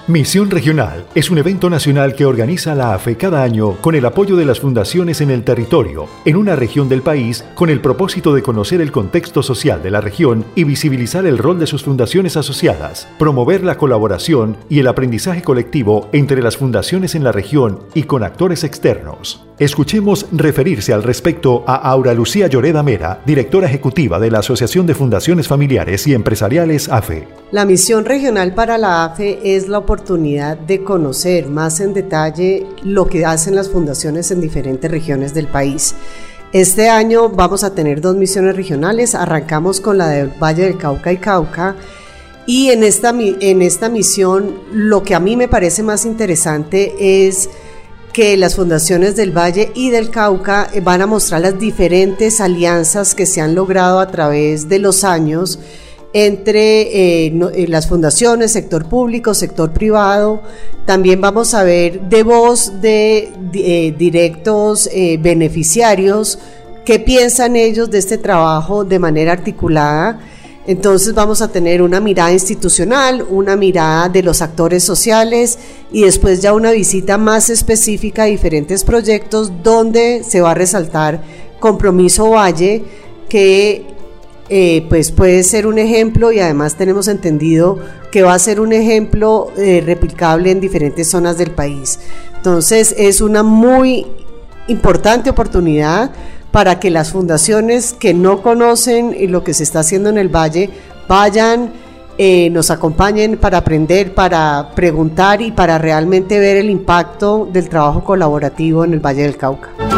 Misión Regional es un evento nacional que organiza la AFE cada año con el apoyo de las fundaciones en el territorio, en una región del país, con el propósito de conocer el contexto social de la región y visibilizar el rol de sus fundaciones asociadas, promover la colaboración y el aprendizaje colectivo entre las fundaciones en la región y con actores externos. Escuchemos referirse al respecto a Aura Lucía Lloreda Mera, directora ejecutiva de la Asociación de Fundaciones Familiares y Empresariales AFE. La misión regional para la AFE es la oportunidad de conocer más en detalle lo que hacen las fundaciones en diferentes regiones del país. Este año vamos a tener 2 misiones regionales, arrancamos con la del Valle del Cauca y Cauca, y en esta misión lo que a mí me parece más interesante es que las fundaciones del Valle y del Cauca van a mostrar las diferentes alianzas que se han logrado a través de los años entre las fundaciones, sector público, sector privado. También vamos a ver de voz de directos beneficiarios qué piensan ellos de este trabajo de manera articulada. Entonces vamos a tener una mirada institucional, una mirada de los actores sociales y después ya una visita más específica a diferentes proyectos donde se va a resaltar Compromiso Valle, que pues puede ser un ejemplo, y además tenemos entendido que va a ser un ejemplo replicable en diferentes zonas del país. Entonces es una muy importante oportunidad para que las fundaciones que no conocen lo que se está haciendo en el Valle vayan, nos acompañen para aprender, para preguntar y para realmente ver el impacto del trabajo colaborativo en el Valle del Cauca.